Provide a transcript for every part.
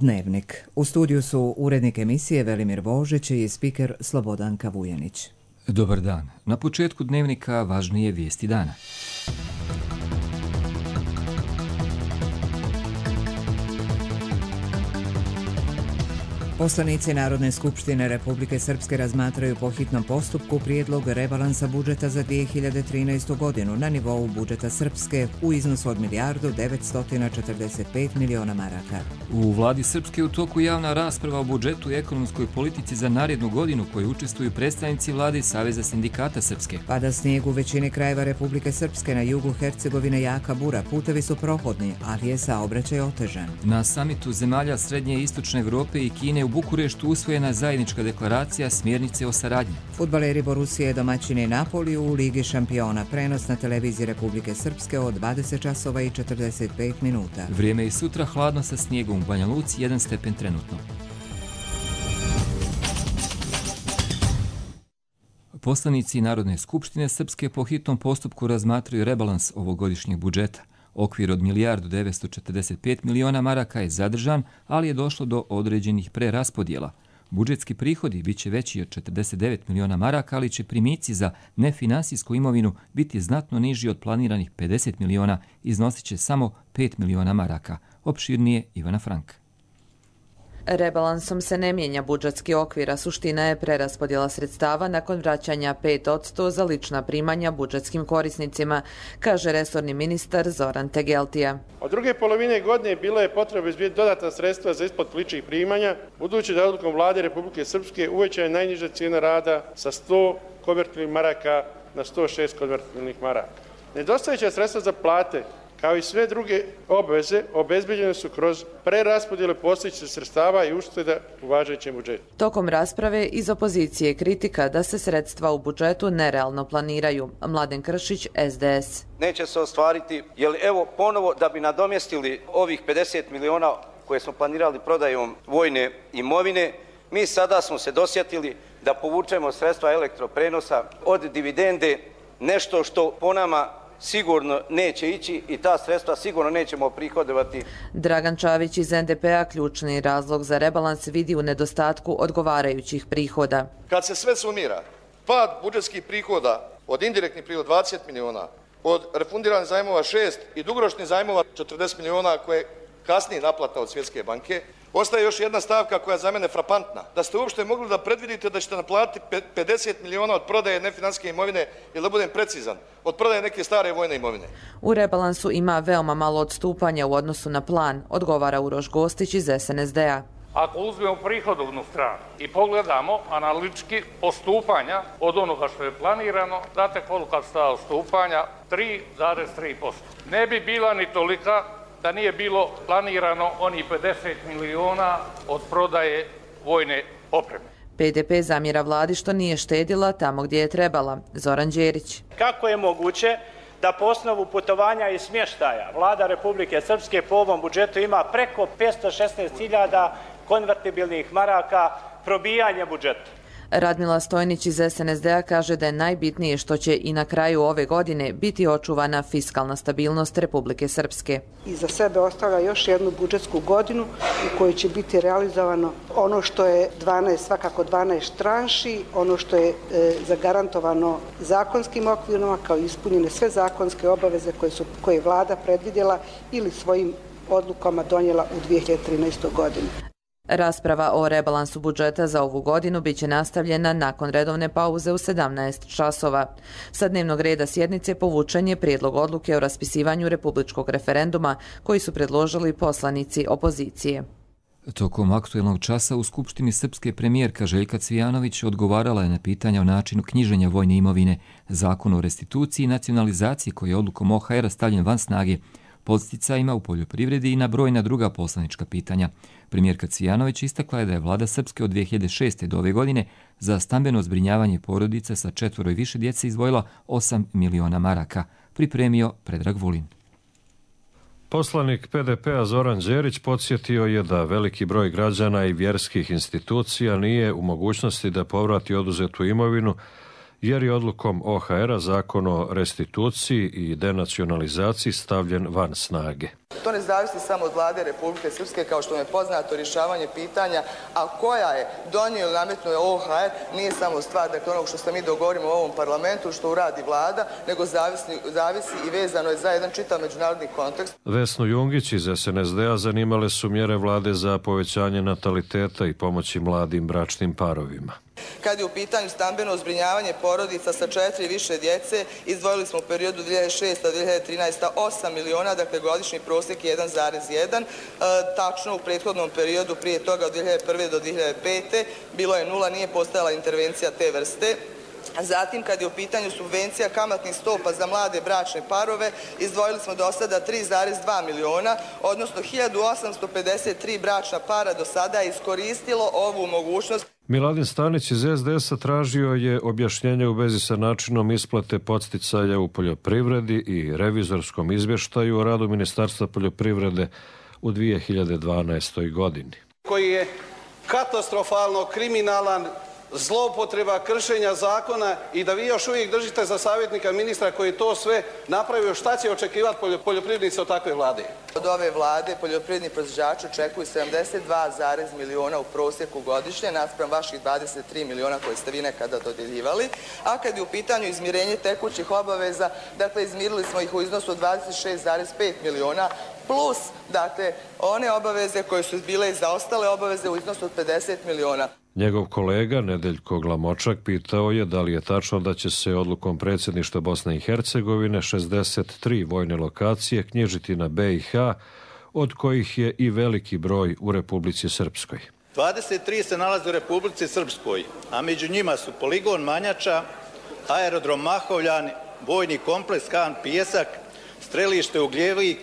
Dnevnik. U studiju su urednik emisije Velimir Božić i spiker Slobodanka Vujanić. Dobar dan. Na početku Dnevnika važnije vijesti dana. Poslanici Narodne skupštine Republike Srpske razmatraju po hitnom postupku prijedlog rebalansa budžeta za 2013. godinu na nivou budžeta Srpske u iznosu od $1.945.000.000 maraka. U vladi Srpske u toku javna rasprava o budžetu i ekonomskoj politici za narednu godinu koju učestvuju predstavnici vlade i Saveza sindikata Srpske. Pada snijeg u većini krajeva Republike Srpske, na jugu Hercegovine jaka bura, putevi su prohodni, ali je saobraćaj otežan. Na samitu zemalja Srednje i Istočne Evrope i Kine u Bukureštu usvojena zajednička deklaracija smjernice o saradnji. Fudbaleri Borusije domaćini Napoliju u Ligi šampiona. Prenos na televiziji Republike Srpske od 20 časova i 45 minuta. Vrijeme je sutra hladno sa snijegom u Banja Luci, 1 stepen trenutno. Poslanici Narodne skupštine Srpske po hitnom postupku razmatraju rebalans ovogodišnjeg budžeta. Okvir od $1.945.000.000 maraka je zadržan, ali je došlo do određenih preraspodjela. Budžetski prihodi bit će veći od 49 miliona maraka, ali će primici za nefinansijsku imovinu biti znatno niži od planiranih 50 miliona, iznosit će samo 5 miliona maraka. Opširnije Ivana Frank. Rebalansom se ne mijenja budžetski okvir, a suština je preraspodjela sredstava nakon vraćanja 5% za lična primanja budžetskim korisnicima, kaže resorni ministar Zoran Tegeltija. Od druge polovine godine bilo je potrebno izbiti dodatna sredstva za isplatu ličnih primanja, budući da je odlukom vlade Republike Srpske uvećana najniža cijena rada sa 100 konvertibilnih maraka na 106 konvertibilnih maraka. Nedostajuća sredstva za plate, kao i sve druge obveze, obezbeđene su kroz preraspodjele postojećih sredstava i ušteda u važećem budžetu. Tokom rasprave iz opozicije kritika da se sredstva u budžetu nerealno planiraju. Mladen Kršić, SDS. Neće se ostvariti, jer evo ponovo da bi nadomjestili ovih 50 miliona koje smo planirali prodajom vojne imovine, mi sada smo se dosjetili da povučemo sredstva elektroprenosa od dividende, nešto što po nama sigurno neće ići i ta sredstva sigurno nećemo prihodovati. Dragan Čavić iz NDP-a ključni razlog za rebalans vidi u nedostatku odgovarajućih prihoda. Kad se sve sumira, pad budžetskih prihoda od indirektnih prihoda 20 miliona, od refundiranih zajmova 6 i dugoročnih zajmova 40 miliona koje kasnije naplata od Svjetske banke, ostaje još jedna stavka koja je za mene frapantna. Da ste uopšte mogli da predvidite da ćete naplatiti 50 miliona od prodaje nefinansijske imovine, ili da budem precizan, od prodaje neke stare vojne imovine. U rebalansu ima veoma malo odstupanja u odnosu na plan, odgovara Uroš Gostić iz SNSD-a. Ako uzmemo prihodovnu stranu i pogledamo analitički postupanja od onoga što je planirano, znate kolika su ta odstupanja? 3,3%. Ne bi bila ni tolika da nije bilo planirano oni 50 miliona od prodaje vojne opreme. PDP zamjera vladi što nije štedila tamo gdje je trebala. Zoran Đerić. Kako je moguće da po osnovu putovanja i smještaja vlada Republike Srpske po ovom budžetu ima preko 516.000 konvertibilnih maraka probijanje budžeta? Radmila Stojnić iz SNSD-a kaže da je najbitnije što će i na kraju ove godine biti očuvana fiskalna stabilnost Republike Srpske. Iza sebe ostavlja još jednu budžetsku godinu u kojoj će biti realizovano ono što je 12 tranši, ono što je zagarantovano zakonskim okvirima, kao i ispunjene sve zakonske obaveze koje je vlada predvidjela ili svojim odlukama donijela u 2013. godini. Rasprava o rebalansu budžeta za ovu godinu biće nastavljena nakon redovne pauze u 17 časova. Sa dnevnog reda sjednice povučen je prijedlog odluke o raspisivanju republičkog referenduma koji su predložili poslanici opozicije. Tokom aktuelnog časa u Skupštini Srpske premijerka Željka Cvijanović odgovarala je na pitanja o načinu knjiženja vojne imovine, zakonu o restituciji i nacionalizaciji koji je odlukom OHR-a stavljen van snage, podsticajima u poljoprivredi i na brojna druga poslanička pitanja. Premijerka Cvijanović istakla je da je vlada Srpske od 2006. do ove godine za stambeno zbrinjavanje porodica sa 4 i više djece izdvojila 8 miliona maraka. Pripremio Predrag Vulin. Poslanik PDP-a Zoran Đerić podsjetio je da veliki broj građana i vjerskih institucija nije u mogućnosti da povrati oduzetu imovinu, jer je odlukom OHR-a zakon o restituciji i denacionalizaciji stavljen van snage. To ne zavisi samo od vlade Republike Srpske, kao što je poznato rješavanje pitanja, a koja je donio ili nametnuje OHR, nije samo stvar onog što se mi dogovorimo u ovom parlamentu, što uradi vlada, nego zavisi i vezano je za jedan čitav međunarodni kontekst. Vesnu Jungić iz SNSD-a zanimale su mjere vlade za povećanje nataliteta i pomoći mladim bračnim parovima. Kad je u pitanju stambeno zbrinjavanje porodica sa 4 i više djece, izdvojili smo u periodu 2006-2013 8 miliona, dakle godišnji prosjek je 1,1. Tačno u prethodnom periodu prije toga od 2001. do 2005. bilo je 0, nije postojala intervencija te vrste. Zatim, kad je u pitanju subvencija kamatnih stopa za mlade bračne parove, izdvojili smo do sada 3,2 miliona, odnosno 1853 bračna para do sada je iskoristilo ovu mogućnost. Miladin Stanić iz SDS-a tražio je objašnjenje u vezi sa načinom isplate podsticaja u poljoprivredi i revizorskom izvještaju o radu Ministarstva poljoprivrede u 2012. godini. Koji je katastrofalno kriminalan, zloupotreba kršenja zakona i da vi još uvijek držite za savjetnika ministra koji to sve napravio, šta će očekivati poljoprivrednici od takve vlade? Od ove vlade poljoprivredni proizvođači očekuju 72 miliona u prosjeku godišnje, naspram vaših 23 miliona koje ste vi nekada dodjeljivali, a kad je u pitanju izmirenje tekućih obaveza, dakle izmirili smo ih u iznosu od 26,5 miliona, plus, dakle, one obaveze koje su bile i zaostale obaveze u iznosu od 50 miliona. Njegov kolega Nedeljko Glamočak pitao je da li je tačno da će se odlukom predsjedništva Bosne i Hercegovine 63 vojne lokacije knjižiti na BiH, od kojih je i veliki broj u Republici Srpskoj. 23 se nalaze u Republici Srpskoj, a među njima su poligon Manjača, aerodrom Mahovljan, vojni kompleks Han Pijesak, strelište Ugljevik,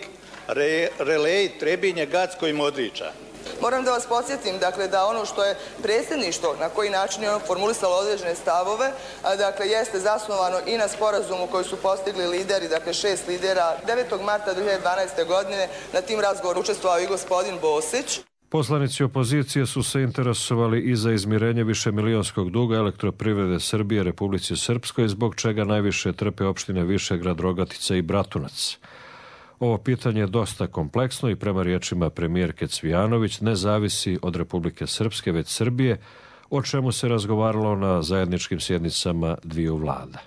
relej Trebinje, Gacko i Modriča. Moram da vas podsjetim, dakle, da ono što je predsjedništvo, na koji način je ono formulisalo određene stavove, dakle, jeste zasnovano i na sporazumu koji su postigli lideri, dakle, 6 lidera. 9. marta 2012. godine na tim razgovoru učestvovao i gospodin Bosić. Poslanici opozicije su se interesovali i za izmirenje višemilijonskog duga Elektroprivrede Srbije Republici Srpskoj, zbog čega najviše trpe opštine Višegrad, Rogatica i Bratunac. Ovo pitanje je dosta kompleksno i prema riječima premijerke Cvijanović ne zavisi od Republike Srpske, već Srbije, o čemu se razgovaralo na zajedničkim sjednicama dviju vlada.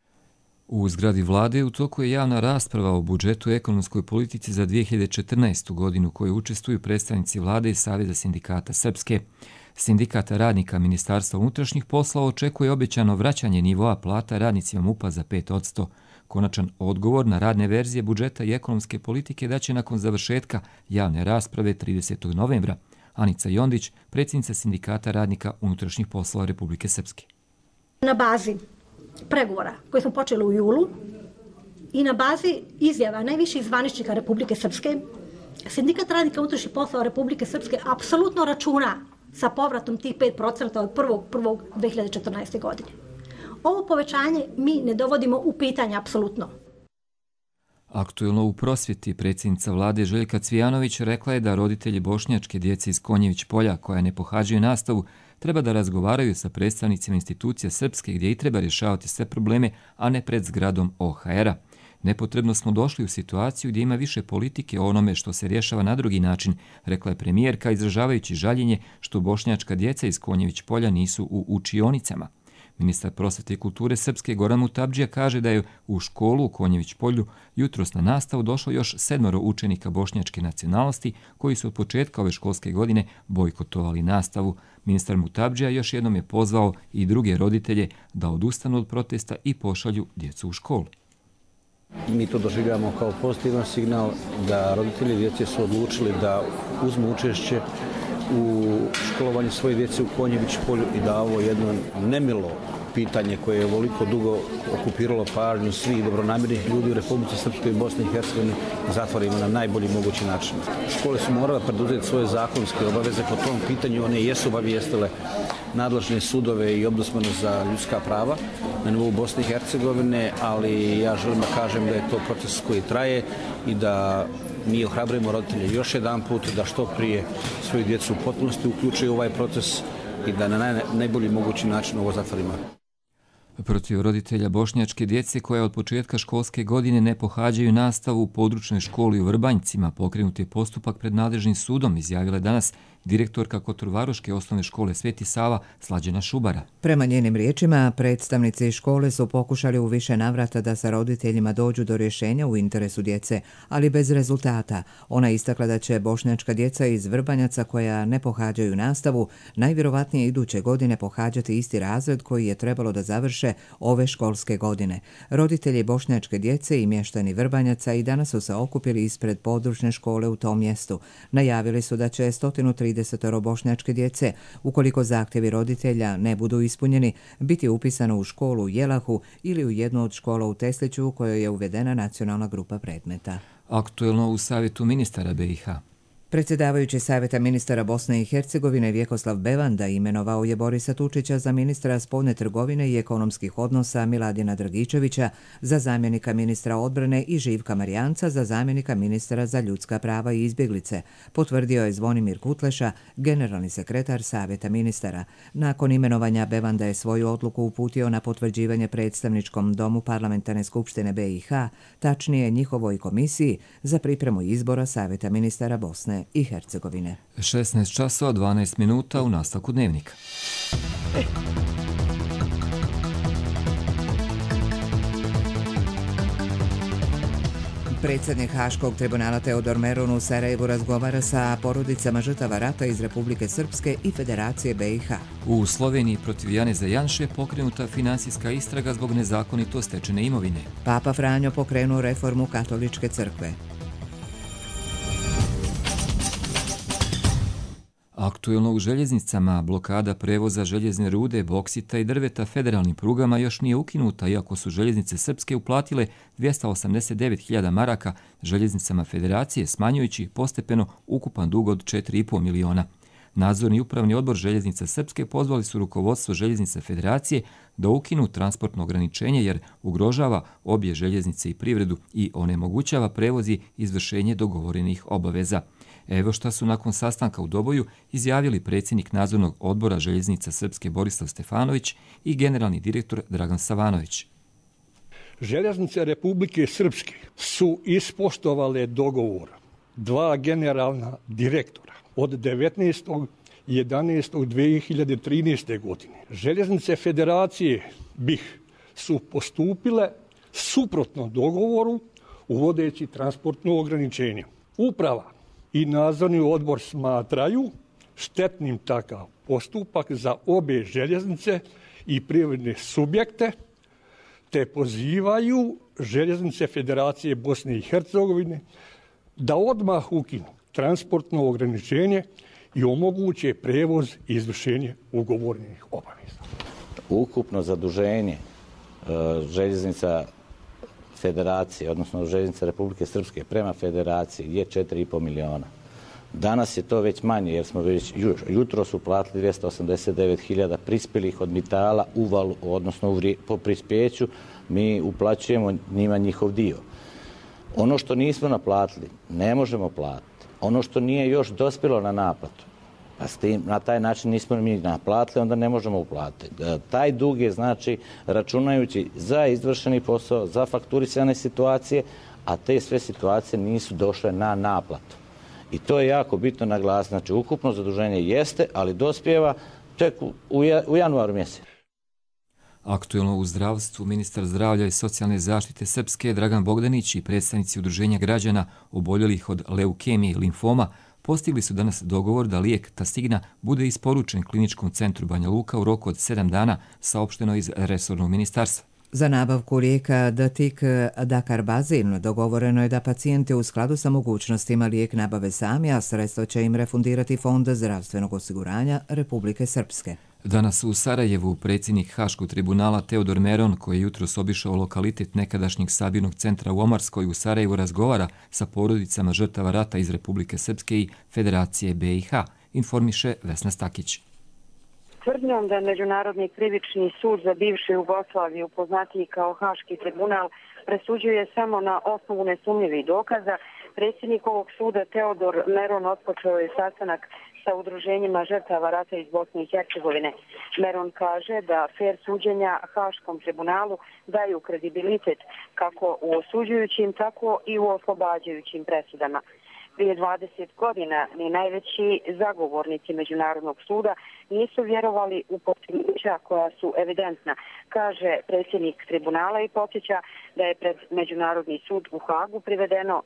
U zgradi vlade u toku je javna rasprava o budžetu i ekonomskoj politici za 2014. godinu koju učestvuju predstavnici vlade i Saveza sindikata Srpske. Sindikat radnika Ministarstva unutrašnjih poslova očekuje obećano vraćanje nivoa plata radnicima MUP-a za 5%. Konačan odgovor na radne verzije budžeta i ekonomske politike daće nakon završetka javne rasprave 30. novembra. Anica Jondić, predsjednica Sindikata radnika unutrašnjih poslova Republike Srpske. Na bazi pregovora koje smo počeli u julu i na bazi izjava najviših zvaničnika Republike Srpske, Sindikat radnika unutrašnjih poslova Republike Srpske apsolutno računa sa povratom tih 5% od 1.1.2014. godine. Ovo povećanje mi ne dovodimo u pitanje apsolutno. Aktuelno u prosvjeti predsjednica vlade Željka Cvijanović rekla je da roditelji bošnjačke djece iz Konjević polja koja ne pohađaju nastavu treba da razgovaraju sa predstavnicima institucija Srpske gdje i treba rješavati sve probleme, a ne pred zgradom OHR-a. Nepotrebno smo došli u situaciju gdje ima više politike o onome što se rješava na drugi način, rekla je premijerka izražavajući žaljenje što bošnjačka djeca iz Konjević polja nisu u učionicama. Ministar prosvjete i kulture Srpske Goran Mutabdžija kaže da je u školu u Konjević polju jutros na nastavu došlo još 7 učenika bošnjačke nacionalnosti koji su od početka ove školske godine bojkotovali nastavu. Ministar Mutabdžija još jednom je pozvao i druge roditelje da odustanu od protesta i pošalju djecu u školu. Mi to doživljamo kao pozitivan signal da roditelji djece su odlučili da uzmu učešće u školovanju svoje djece u Konjević polju i da ovo jedno nemilo pitanje koje je ovoliko dugo okupiralo pažnju svih dobronamjernih ljudi u Republici Srpskoj i Bosni i Hercegovini zatvorimo na najbolji mogući način. Škole su morale preduzeti svoje zakonske obaveze po tom pitanju, one jesu obavijestile nadležne sudove i ombudsmana za ljudska prava na nivou Bosne i Hercegovine, ali ja želim da kažem da je to proces koji traje i da mi ohrabrujemo roditelje još jedan put da što prije svoju djecu u potpunosti uključuju ovaj proces i da na najbolji mogući način ovo zatvorimo. Protiv roditelja bošnjačke djece koja od početka školske godine ne pohađaju nastavu u područnoj školi u Vrbanjcima pokrenut je postupak pred nadležnim sudom, izjavila danas direktorka Kotorvaroške osnovne škole Sveti Sava Slađana Šubara. Prema njenim riječima, predstavnici škole su pokušali u više navrata da sa roditeljima dođu do rješenja u interesu djece, ali bez rezultata. Ona istakla da će bošnjačka djeca iz Vrbanjaca koja ne pohađaju nastavu najvjerovatnije iduće godine pohađati isti razred koji je trebalo da završe ove školske godine. Roditelji bošnjačke djece i mještani Vrbanjaca i danas su se okupili ispred područne škole u tom mjestu. Najavili su da će 130 bošnjačke djece, ukoliko zahtjevi roditelja ne budu ispunjeni, biti upisano u školu u Jelahu ili u jednu od škola u Tesliću u kojoj je uvedena nacionalna grupa predmeta. Aktuelno u Savjetu ministara BiH. Predsjedavajući Savjeta ministara Bosne i Hercegovine Vjekoslav Bevanda imenovao je Borisa Tučića za ministra spoljne trgovine i ekonomskih odnosa, Miladina Dragičevića za zamjenika ministra odbrane i Živka Marijanca za zamjenika ministra za ljudska prava i izbjeglice, potvrdio je Zvonimir Kutleša, generalni sekretar Savjeta ministara. Nakon imenovanja Bevanda je svoju odluku uputio na potvrđivanje predstavničkom domu Parlamentarne skupštine BiH, tačnije njihovoj komisiji za pripremu izbora Savjeta ministara Bosne i Hercegovine. 16 časova 12 minuta u nastavku dnevnika. Predsjednik Haškog tribunala Teodor Meron u Sarajevu razgovara sa porodicama žrtava rata iz Republike Srpske i Federacije BiH. U Sloveniji protiv Janeza Janše pokrenuta finansijska istraga zbog nezakonito stečene imovine. Papa Franjo pokrenuo reformu katoličke crkve. Aktuelno u željeznicama blokada prevoza željezne rude, boksita i drveta federalnim prugama još nije ukinuta, iako su željeznice srpske uplatile 289.000 maraka željeznicama federacije, smanjujući postepeno ukupan dug od 4,5 miliona. Nadzorni i upravni odbor željeznica srpske pozvali su rukovodstvo željeznice federacije da ukinu transportno ograničenje jer ugrožava obje željeznice i privredu i onemogućava prevoz i izvršenje dogovorenih obaveza. Evo šta su nakon sastanka u Doboju izjavili predsjednik nadzornog odbora željeznica srpske Borislav Stefanović i generalni direktor Dragan Savanović. Željeznice Republike Srpske su ispoštovale dogovor dva generalna direktora od 19.11.2013. godine. Željeznice Federacije BiH su postupile suprotno dogovoru uvodeći transportno ograničenje. Uprava i nadzorni odbor smatraju štetnim takav postupak za obe željeznice i privredne subjekte, te pozivaju željeznice Federacije Bosne i Hercegovine da odmah ukinu transportno ograničenje i omoguće prevoz i izvršenje ugovornih obaveza. Ukupno zaduženje željeznica Federacije, odnosno željeznica Republike Srpske prema Federaciji je 4,5 miliona. Danas je to već manje jer smo već jutro su platili 289.000 prispjelih od Mitala u valu, odnosno po prispjeću mi uplaćujemo njima njihov dio. Ono što nismo naplatili ne možemo platiti. Ono što nije još dospjelo na naplatu, a na taj način nismo mi naplatili, onda ne možemo uplatiti. Taj dug je znači računajući za izvršeni posao, za fakturisane situacije, a te sve situacije nisu došle na naplatu. I to je jako bitno naglasiti. Znači ukupno zaduženje jeste, ali dospijeva tek u januaru mjesecu. Aktuelno u zdravstvu ministar zdravlja i socijalne zaštite Srpske Dragan Bogdanić i predstavnici udruženja građana oboljelih od leukemije i limfoma postigli su danas dogovor da lijek Tastigna bude isporučen Kliničkom centru Banja Luka u roku od 7 dana, saopšteno iz resornog ministarstva. Za nabavku lijeka Datik Dakarbazin dogovoreno je da pacijenti u skladu sa mogućnostima lijek nabave sami, a sredstva će im refundirati Fond zdravstvenog osiguranja Republike Srpske. Danas u Sarajevu predsjednik Haškog tribunala Teodor Meron, koji je jutros obišao lokalitet nekadašnjeg sabirnog centra u Omarskoj u Sarajevu, razgovara sa porodicama žrtava rata iz Republike Srpske i Federacije BiH, informiše Vesna Stakić. Tvrdnjom da Međunarodni krivični sud za bivšu Jugoslaviju, poznatiji kao Haški tribunal, presuđuje samo na osnovu nesumnjivih dokaza, predsjednik ovog suda Teodor Meron otpočeo je sastanak sa udruženjima žrtava rata iz Bosne i Hercegovine. Meron kaže da fer suđenja Haškom tribunalu daju kredibilitet kako u osuđujućim, tako i u oslobađajućim presudama. Prije 20 godina ni najveći zagovornici Međunarodnog suda nisu vjerovali u postignuća koja su evidentna, kaže predsjednik tribunala i podsjeća da je pred Međunarodni sud u Hagu privedeno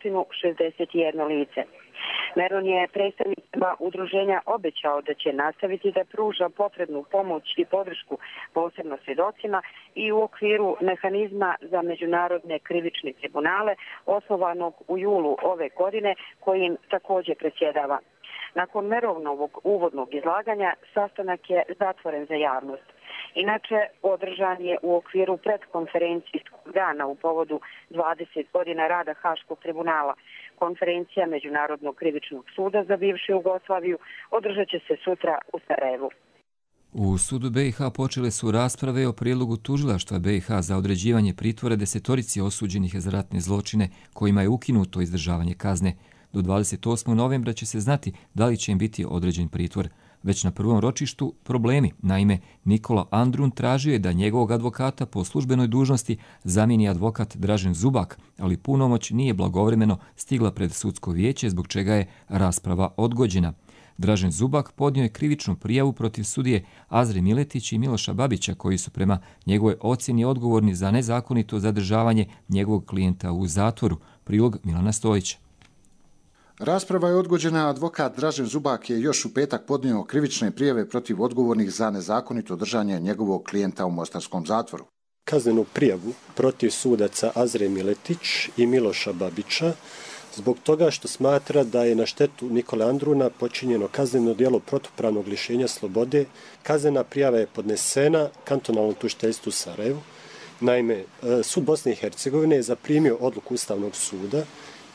161 lice. Meron je predstavnicima udruženja obećao da će nastaviti da pruža potrebnu pomoć i podršku posebno svjedocima i u okviru mehanizma za međunarodne krivične tribunale osnovanog u julu ove godine kojim također predsjedava. Nakon Merovnovog uvodnog izlaganja sastanak je zatvoren za javnost. Inače, održan je u okviru predkonferencijskog dana u povodu 20 godina rada Haškog tribunala. Konferencija Međunarodnog krivičnog suda za bivšu Jugoslaviju održat će se sutra u Sarajevu. U sudu BiH počele su rasprave o prijedlogu tužilaštva BiH za određivanje pritvora 10 osuđenih za ratne zločine kojima je ukinuto izdržavanje kazne. Do 28. novembra će se znati da li će im biti određen pritvor. Već na prvom ročištu problemi. Naime, Nikola Andrun tražio je da njegovog advokata po službenoj dužnosti zamijeni advokat Dražen Zubak, ali punomoć nije blagovremeno stigla pred sudsko vijeće, zbog čega je rasprava odgođena. Dražen Zubak podnio je krivičnu prijavu protiv sudije Azre Miletić i Miloša Babića, koji su prema njegove ocjeni odgovorni za nezakonito zadržavanje njegovog klijenta u zatvoru. Prilog Milana Stojića. Rasprava je odgođena, advokat Dražen Zubak je još u petak podnio krivične prijave protiv odgovornih za nezakonito držanje njegovog klijenta u mostarskom zatvoru. Kaznenu prijavu protiv sudaca Azre Miletić i Miloša Babića zbog toga što smatra da je na štetu Nikole Andruna počinjeno kazneno djelo protupravnog lišenja slobode. Kaznena prijava je podnesena kantonalnom tužiteljstvu u Sarajevu. Naime, sud Bosne i Hercegovine je zaprimio odluku Ustavnog suda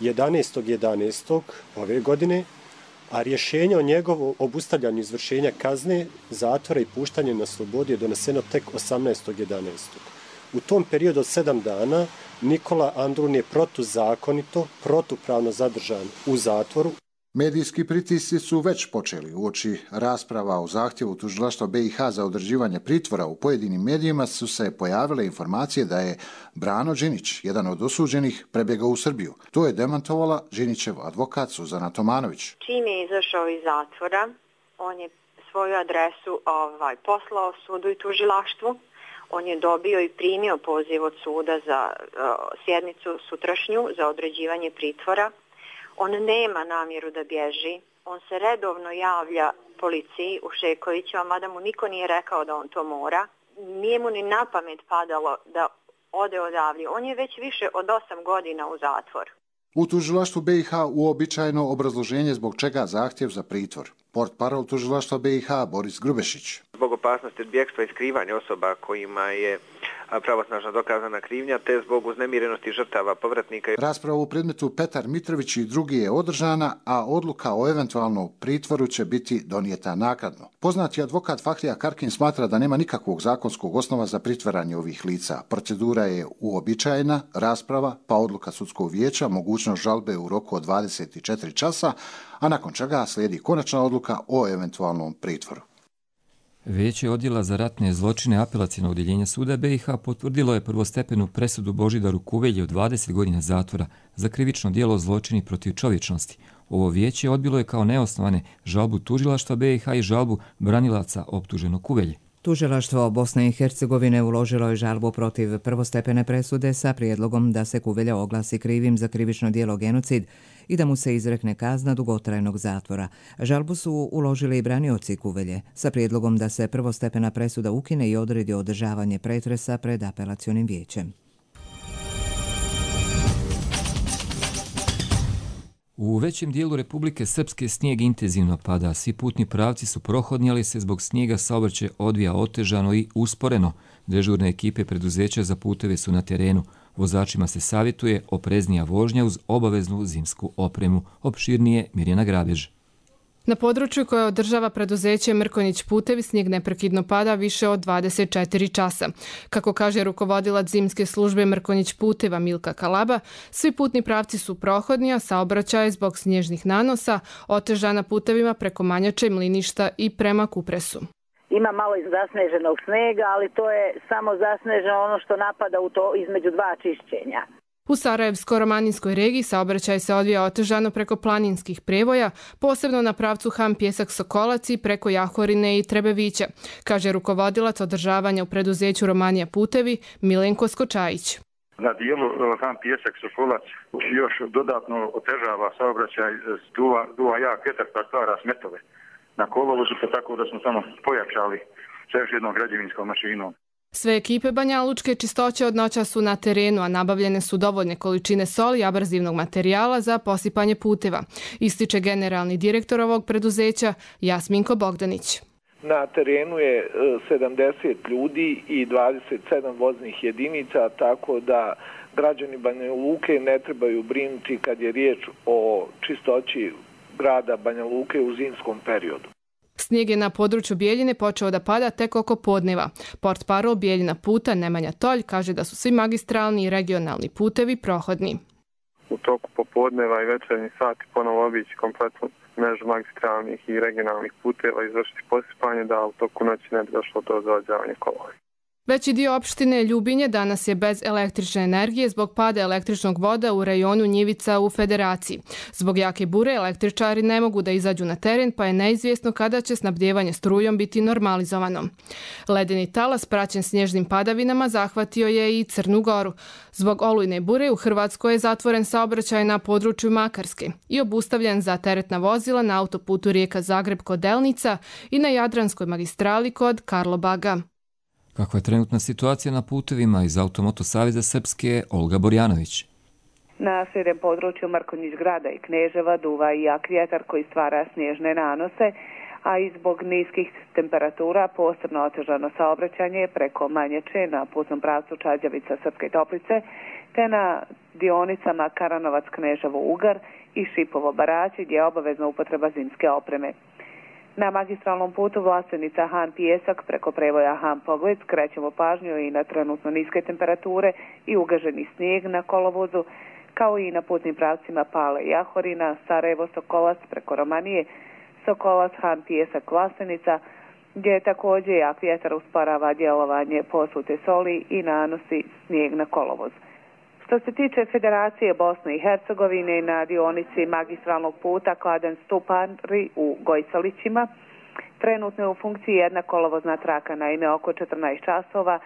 11.11. ove godine, a rješenje o njegovom obustavljanju izvršenja kazne, zatvora i puštanje na slobodi je doneseno tek 18.11. U tom periodu od 7 dana Nikola Andrun je protuzakonito, protupravno zadržan u zatvoru. Medijski pritisci su već počeli. Uoči rasprava o zahtjevu tužilaštva BiH za određivanje pritvora u pojedinim medijima su se pojavile informacije da je Brano Đinić, jedan od osuđenih, prebjegao u Srbiju. To je demantovala Đinićev advokat Suzana Tomanović. Čim je izašao iz zatvora, on je svoju adresu poslao sudu i tužilaštvu. On je dobio i primio poziv od suda za sjednicu sutrašnju za određivanje pritvora. On nema namjeru da bježi, on se redovno javlja policiji u Šekovićima, mada mu niko nije rekao da on to mora. Nije mu ni na pamet padalo da ode odavlje. On je već više od 8 godina u zatvoru. U tužilaštvu BiH uobičajeno obrazloženje zbog čega zahtjev za pritvor. Portparol tužilaštva BiH Boris Grubešić. Zbog opasnosti od bjegstva i skrivanja osoba kojima je pravosnažno dokazana krivnja, te zbog uznemirenosti žrtava povratnika. Rasprava u predmetu Petar Mitrović i drugi je održana, a odluka o eventualnom pritvoru će biti donijeta naknadno. Poznati advokat Fahrija Karkin smatra da nema nikakvog zakonskog osnova za pritvaranje ovih lica. Procedura je uobičajena, rasprava, pa odluka sudskog vijeća, mogućnost žalbe u roku od 24 časa, a nakon čega slijedi konačna odluka o eventualnom pritvoru. Vijeće odjela za ratne zločine apelacionog odjeljenja suda BiH potvrdilo je prvostepenu presudu Božidaru Kuvelji od 20 godina zatvora za krivično djelo zločini protiv čovječnosti. Ovo vijeće odbilo je kao neosnovane žalbu tužilaštva BiH i žalbu branilaca optuženog Kuvelje. Tužilaštvo Bosne i Hercegovine uložilo je žalbu protiv prvostepene presude sa prijedlogom da se Kuvelja oglasi krivim za krivično djelo genocid i da mu se izrekne kazna dugotrajnog zatvora. Žalbu su uložili i branioci Kuvelje sa prijedlogom da se prvostepena presuda ukine i odredi održavanje pretresa pred apelacionim vijećem. U većem dijelu Republike Srpske snijeg intenzivno pada. Svi putni pravci su prohodni, ali se zbog snijega saobraćaj odvija otežano i usporeno. Dežurne ekipe preduzeća za puteve su na terenu. Vozačima se savjetuje opreznija vožnja uz obaveznu zimsku opremu. Opširnije Mirjana Grabež. Na području koje održava preduzeće Mrkonjić putevi snijeg neprekidno pada više od 24 časa. Kako kaže rukovodilac zimske službe Mrkonjić puteva Milka Kalaba, svi putni pravci su prohodni, a saobraćaj zbog snježnih nanosa otežan na putevima preko Manjače, Mliništa i prema Kupresu. Ima malo zasneženog snega, ali to je samo zasneženo ono što napada u to između dva čišćenja. U Sarajevsko-romaninskoj regiji saobraćaj se odvija otežano preko planinskih prevoja, posebno na pravcu Han Pjesak-Sokolac i preko Jahorine i Trebevića, kaže rukovodilac održavanja u preduzeću Romanija putevi Milenko Skočajić. Na dijelu Han Pjesak-Sokolac još dodatno otežava saobraćaj, duva jak vjetar pa stvara smetove na kolovozu, tako da smo tamo pojačali sa još jednom građevinskom mašinom. Sve ekipe banjalučke čistoće od noća su na terenu, a nabavljene su dovoljne količine soli i abrazivnog materijala za posipanje puteva, ističe generalni direktor ovog preduzeća Jasminko Bogdanić. Na terenu je 70 ljudi i 27 voznih jedinica, tako da građani Banja Luke ne trebaju brinuti kad je riječ o čistoći grada Banja Luke u zimskom periodu. Snijeg je na području Bijeljine počeo da pada tek oko podneva. Portparol Bijeljina puta Nemanja Tolj kaže da su svi magistralni i regionalni putevi prohodni. U toku popodneva i večernji sati ponovo obići kompletnu mrežu magistralnih i regionalnih puteva i izvršiti posipanje da u toku noći ne bi došlo do zađavanja kolova. Veći dio opštine Ljubinje danas je bez električne energije zbog pada električnog voda u rajonu Njivica u Federaciji. Zbog jake bure električari ne mogu da izađu na teren, pa je neizvjesno kada će snabdjevanje strujom biti normalizovano. Ledeni talas praćen snježnim padavinama zahvatio je i Crnu Goru. Zbog olujne bure u Hrvatskoj je zatvoren saobraćaj na području Makarske i obustavljen za teretna vozila na autoputu Rijeka-Zagreb kod Delnica i na Jadranskoj magistrali kod Karlobaga. Kakva je trenutna situacija na putevima iz Automoto Saveza Srpske, Olga Borjanović? Na širem području Mrkonjić grada i Kneževa duva i jak vjetar koji stvara snježne nanose, a i zbog niskih temperatura posebno otežano saobraćanje preko Manjače na putnom pravcu Čađavica Srpske Toplice, te na dionicama Karanovac-Kneževo-Ugar i Šipovo-Baraći gdje je obavezna upotreba zimske opreme. Na magistralnom putu Vlasenica Han Pijesak preko prevoja Han Pogled skrećemo pažnju i na trenutno niske temperature i ugaženi snijeg na kolovozu, kao i na putnim pravcima Pale Jahorina, Sarajevo Sokolac preko Romanije, Sokolac Han Pijesak Vlasenica, gdje je također jak vjetar usporava djelovanje posute soli i nanosi snijeg na kolovoz. Što se tiče Federacije Bosne i Hercegovine na dionici magistralnog puta Kladen-Stupari u Gojsalićima, trenutno je u funkciji jedna kolovozna traka, naime oko 14 časova.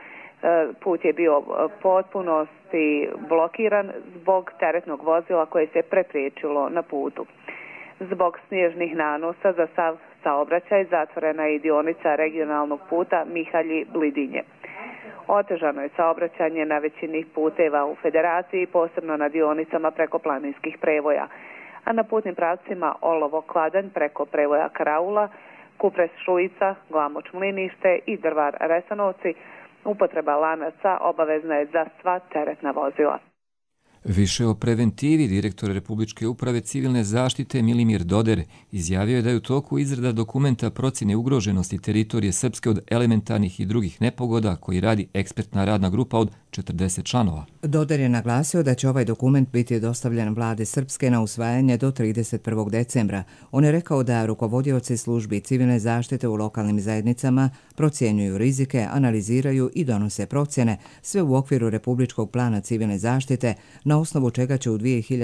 Put je bio potpunosti blokiran zbog teretnog vozila koje se prepriječilo na putu. Zbog snježnih nanosa za sav saobraćaj zatvorena je i dionica regionalnog puta Mihalji-Blidinje. Otežano je saobraćanje na većini puteva u Federaciji, posebno na dionicama preko planinskih prevoja, a na putnim pravcima Olovo-Kladanj preko prevoja Karaula, Kupres-Šujica, Glamoč-Mlinište i Drvar-Resanovci, upotreba lanaca obavezna je za sva teretna vozila. Više o preventivi direktor Republičke uprave civilne zaštite Milimir Doder izjavio je da je u toku izrada dokumenta procjene ugroženosti teritorije Srpske od elementarnih i drugih nepogoda koji radi ekspertna radna grupa od 40 članova. Doder je naglasio da će ovaj dokument biti dostavljen vlade Srpske na usvajanje do 31. decembra. On je rekao da rukovodioci službi civilne zaštite u lokalnim zajednicama procjenjuju rizike, analiziraju i donose procjene, sve u okviru Republičkog plana civilne zaštite, na osnovu čega će u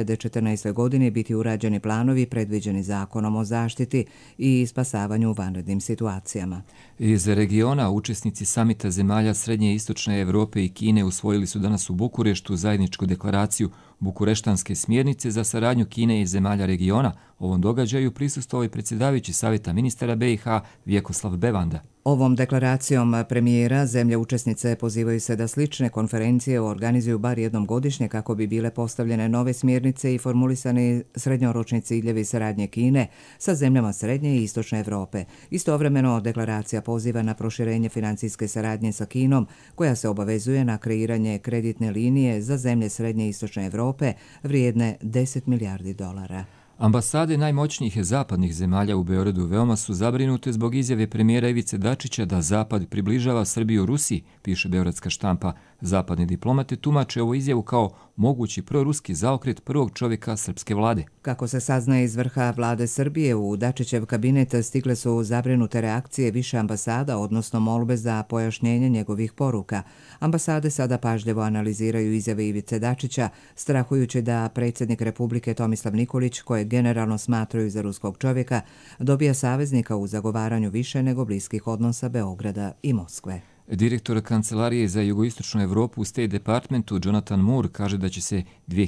2014. godini biti urađeni planovi predviđeni Zakonom o zaštiti i spasavanju u vanrednim situacijama. Iz regiona učesnici samita zemalja Srednje i Istočne Evrope i Kine usvojili su danas u Bukureštu zajedničku deklaraciju Bukureštanske smjernice za saradnju Kine i zemalja regiona. Ovom događaju prisustvovao i predsjedavajući Savjeta ministara BiH Vjekoslav Bevanda. Ovom deklaracijom premijera zemlje učesnice pozivaju se da slične konferencije organizuju bar jednom godišnje kako bi bile postavljene nove smjernice i formulisani srednjoročni ciljevi saradnje Kine sa zemljama Srednje i Istočne Evrope. Istovremeno deklaracija poziva na proširenje financijske saradnje sa Kinom, koja se obavezuje na kreiranje kreditne linije za zemlje Srednje i Istočne Evrope vrijedne $10 milijardi. Ambasade najmoćnijih zapadnih zemalja u Beogradu veoma su zabrinute zbog izjave premijera Ivice Dačića da Zapad približava Srbiju Rusiji, piše beogradska štampa. Zapadni diplomate tumače ovu izjavu kao mogući proruski zaokret prvog čovjeka srpske vlade. Kako se saznaje iz vrha vlade Srbije, u Dačićev kabinet stigle su zabrinute reakcije više ambasada, odnosno molbe za pojašnjenje njegovih poruka. Ambasade sada pažljivo analiziraju izjave Ivice Dačića, strahujući da predsjednik Republike Tomislav Nikolić, koje generalno smatraju za ruskog čovjeka, dobija saveznika u zagovaranju više nego bliskih odnosa Beograda i Moskve. Direktor Kancelarije za jugoistočnu Evropu u State Departmentu Jonathan Moore kaže da će se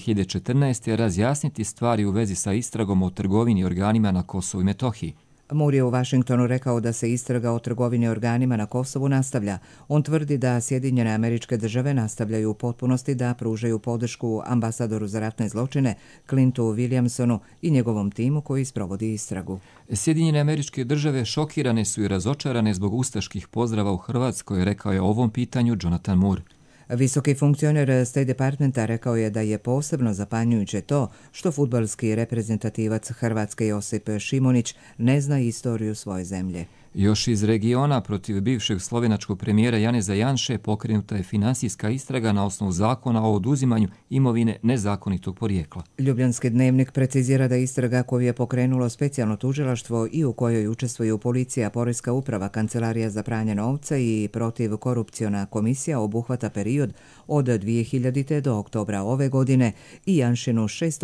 2014. razjasniti stvari u vezi sa istragom o trgovini organima na Kosovu i Metohiji. Moore je u Vašingtonu rekao da se istraga o trgovini organima na Kosovu nastavlja. On tvrdi da Sjedinjene Američke Države nastavljaju u potpunosti da pružaju podršku ambasadoru za ratne zločine Clintu Williamsonu i njegovom timu koji sprovodi istragu. Sjedinjene Američke Države šokirane su i razočarane zbog ustaških pozdrava u Hrvatskoj, rekao je o ovom pitanju Jonathan Moore. Visoki funkcioner State Departmenta rekao je da je posebno zapanjujuće to što fudbalski reprezentativac Hrvatske Josip Šimonić ne zna istoriju svoje zemlje. Još iz regiona protiv bivšeg slovenačkog premijera Janeza Janše pokrenuta je finansijska istraga na osnovu zakona o oduzimanju imovine nezakonitog porijekla. Ljubljanski dnevnik precizira da istraga koju je pokrenulo specijalno tužilaštvo i u kojoj učestvuju policija, Poreska uprava, Kancelarija za pranje novca i protivkorupciona komisija obuhvata period od 2000. do oktobra ove godine i Janšinu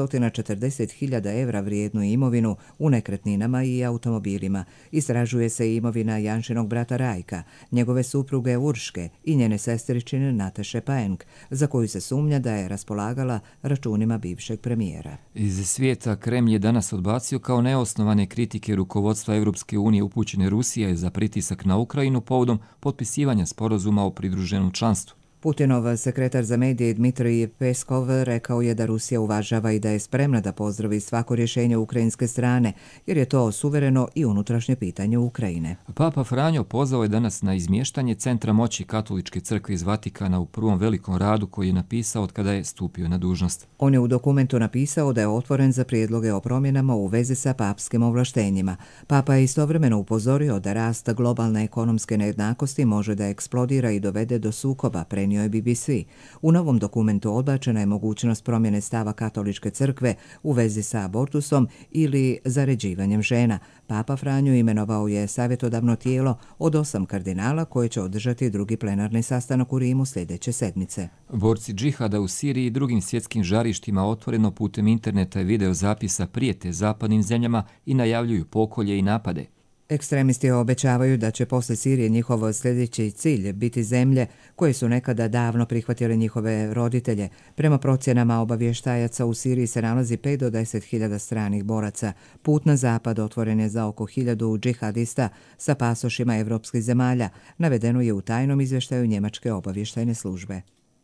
640.000 evra vrijednu imovinu u nekretninama i automobilima. Istražuje se i imovina Janšinog brata Rajka, njegove supruge Urške i njene sestričine Nataše Paenk, za koju se sumnja da je raspolagala računima bivšeg premijera. Iz svijeta Kremlj je danas odbacio kao neosnovane kritike rukovodstva Europske unije upućene Rusije za pritisak na Ukrajinu povodom potpisivanja sporazuma o pridruženom članstvu. Putinov sekretar za medije Dmitrij Peskov rekao je da Rusija uvažava i da je spremna da pozdravi svako rješenje ukrajinske strane, jer je to suvereno i unutrašnje pitanje Ukrajine. Papa Franjo pozvao je danas na izmještanje centra moći Katoličke crkve iz Vatikana u prvom velikom radu koji je napisao od kada je stupio na dužnost. On je u dokumentu napisao da je otvoren za prijedloge o promjenama u vezi sa papskim ovlaštenjima. Papa je istovremeno upozorio da rast globalne ekonomske nejednakosti može da eksplodira i dovede do sukoba, prenio je BBC. U novom dokumentu odbačena je mogućnost promjene stava Katoličke crkve u vezi sa abortusom ili zaređivanjem žena. Papa Franjo imenovao je savjetodavno tijelo od 8 kardinala koje će održati drugi plenarni sastanak u Rimu sljedeće sedmice. Borci džihada u Siriji i drugim svjetskim žarištima otvoreno putem interneta i video zapisa prijete zapadnim zemljama i najavljuju pokolje i napade. Ekstremisti obećavaju da će posle Sirije njihov sljedeći cilj biti zemlje koje su nekada davno prihvatile njihove roditelje. Prema procjenama obavještajaca u Siriji se nalazi 5 do 10.000 stranih boraca. Put na zapad otvoren je za oko 1000 džihadista sa pasošima evropskih zemalja. Navedeno je u tajnom izvještaju njemačke obavještajne službe.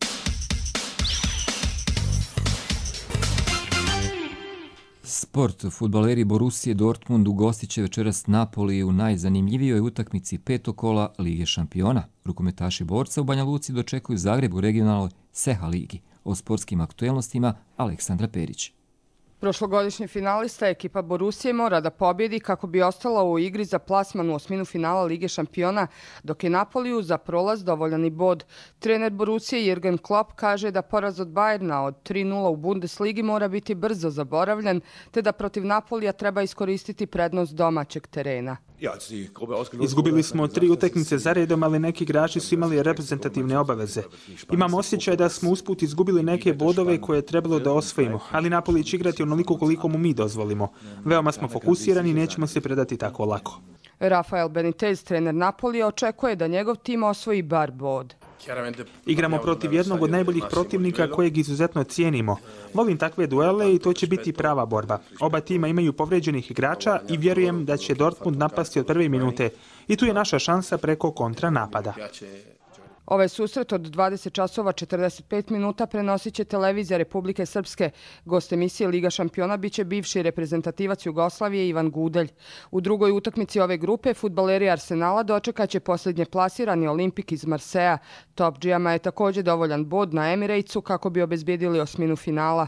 Sport. Fudbaleri Borussije Dortmund ugostit će večeras Napoli u najzanimljivijoj utakmici petog kola Lige šampiona. Rukometaši Borca u Banja Luci dočekuju Zagreb u regionalnoj Seha ligi. O sportskim aktuelnostima Aleksandra Perić. Prošlogodišnji finalista ekipa Borussije mora da pobjedi kako bi ostala u igri za plasman u osminu finala Lige šampiona, dok je Napoliju za prolaz dovoljan i bod. Trener Borussije Jürgen Klopp kaže da poraz od Bayerna od 3:0 u Bundesligi mora biti brzo zaboravljen, te da protiv Napolija treba iskoristiti prednost domaćeg terena. Izgubili smo 3 utakmice za redom, ali neki igrači su imali reprezentativne obaveze. Imam osjećaj da smo usput izgubili neke bodove koje je trebalo da osvojimo, ali Napoli će igrati onoliko koliko mu mi dozvolimo. Veoma smo fokusirani i nećemo se predati tako lako. Rafael Benitez, trener Napolija, očekuje da njegov tim osvoji bar bod. Igramo protiv jednog od najboljih protivnika kojeg izuzetno cijenimo. Volim takve duele i to će biti prava borba. Oba tima imaju povređenih igrača i vjerujem da će Dortmund napasti od prve minute. I tu je naša šansa preko kontranapada. Ovaj susret od 20 časova 45 minuta prenosit će televizija Republike Srpske. Gost emisije Liga šampiona biće bivši reprezentativac Jugoslavije Ivan Gudelj. U drugoj utakmici ove grupe fudbaleri Arsenala dočekaće posljednje plasirani Olimpik iz Marseja. Top Džijama je također dovoljan bod na Emiratesu kako bi obezbijedili osminu finala.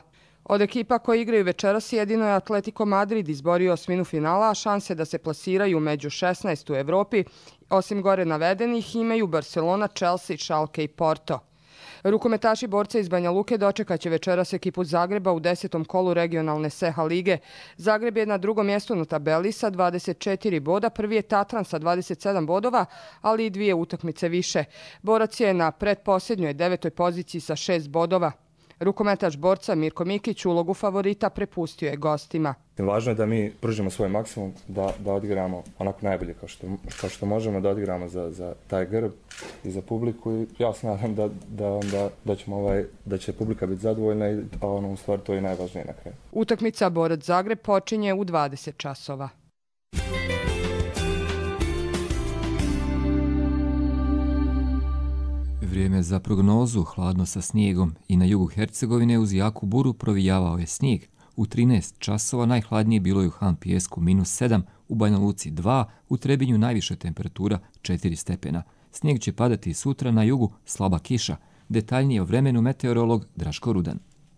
Od ekipa koje igraju večeras jedino je Atletico Madrid izborio osminu finala, a šanse da se plasiraju među 16 u Evropi, osim gore navedenih, imaju Barcelona, Chelsea, Schalke i Porto. Rukometaši borca iz Banja Luke dočekaće večeras ekipu Zagreba u 10. kolu regionalne SEHA lige. Zagreb je na drugom mjestu na tabeli sa 24 boda, prvi je Tatran sa 27 bodova, ali i 2 utakmice više. Borac je na pretposljednjoj 9. poziciji sa 6 bodova. Rukometaš borca Mirko Mikić ulogu favorita prepustio je gostima. Važno je da mi pružimo svoj maksimum, da odigramo onako najbolje kao što možemo, da odigramo za taj grb i za publiku i ja se nadam da će publika biti zadovoljna, a u stvari to je najvažnije na kraju. Utakmica Borac Zagreb počinje u 20 časova. Vrijeme za prognozu, hladno sa snijegom i na jugu Hercegovine uz jaku buru provijavao je snijeg. U 13 časova najhladnije bilo je u Han Pijesku -7, u Banja Luci 2, u Trebinju najviša temperatura 4 stepena. Snijeg će padati i sutra, na jugu slaba kiša. Detaljnije o vremenu meteorolog Draško Rudan.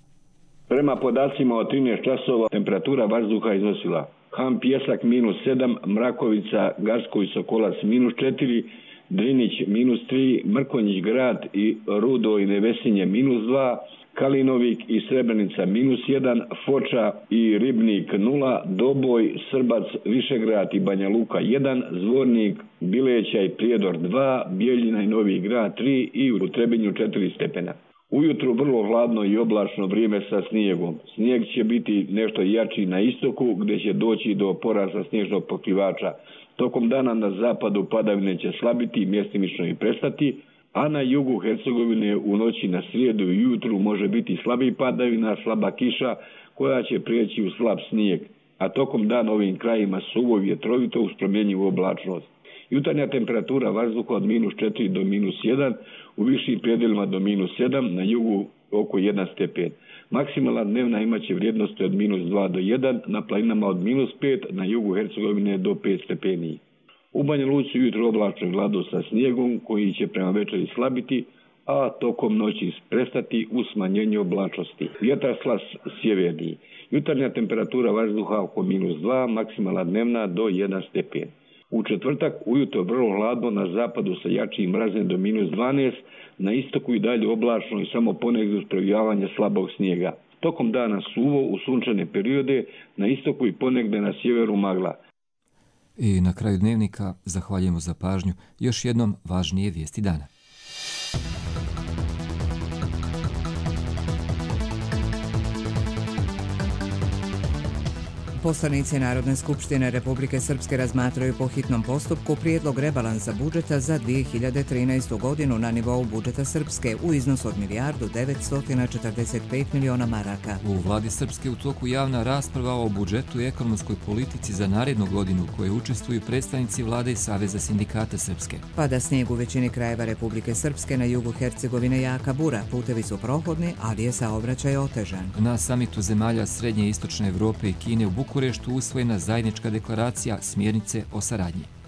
Prema podacima od 13 časova temperatura vazduha iznosila Han Pijesak -7, Mrakovica, Garsko i Sokolac -4, Drinić -3, Mrkonjić grad i Rudo i Nevesinje -2, Kalinovik i Srebrenica -1, Foča i Ribnik 0, Doboj, Srbac, Višegrad i Banja Luka 1, Zvornik, Bileća i Prijedor 2, Bijeljina i Novi Grad 3 i u Trebinju 4 stepena. Ujutro vrlo hladno i oblačno vrijeme sa snijegom. Snijeg će biti nešto jači na istoku gdje će doći do porasta snježnog pokrivača. Tokom dana na zapadu padavine će slabiti i mjestimično i prestati, a na jugu Hercegovine u noći na srijedu i jutru može biti slabih padavina, slaba kiša koja će prijeći u slab snijeg, a tokom dana ovim krajima suvo i vjetrovito uz promjenjivu oblačnost. Jutarnja temperatura vazduha od -4 do -1, u višim predjelima do -7, na jugu oko 1 stepen. Maksimalna dnevna imaće vrijednosti od -2 do 1, na planinama od -5, na jugu Hercegovine do 5 stepeni. U Banja Luci jutro oblačno i hladno sa snijegom koji će prema večeri slabiti, a tokom noći prestati u smanjenju oblačnosti. Vjetar slab sjeverni. Jutarnja temperatura vazduha oko -2, maksimalna dnevna do 1 stepen. U četvrtak ujutro vrlo hladno, na zapadu sa jačim mrazem do -12, na istoku i dalje oblačno i samo ponegdje uz provijavanje slabog snijega. Tokom dana suvo u sunčane periode, na istoku i ponegdje na sjeveru magla. I na kraju dnevnika zahvaljujemo za pažnju. Još jednom važnije vijesti dana. Poslanici Narodne skupštine Republike Srpske razmatraju po hitnom postupku prijedlog rebalansa budžeta za 2013. godinu na nivou budžeta Srpske u iznosu od 1.945 miliona maraka. U vladi Srpske u toku javna rasprava o budžetu i ekonomskoj politici za narednu godinu u kojoj učestvuju predstavnici vlade i Saveza sindikata Srpske. Pada snijeg u većini krajeva Republike Srpske, na jugu Hercegovine jaka bura, putevi su prohodni, ali je saobraćaj otežan. Na samitu zemalja Srednje i Istočne Evrope i Kine u Bukureštu usvojena zajednička deklaracija smjernice o saradnji.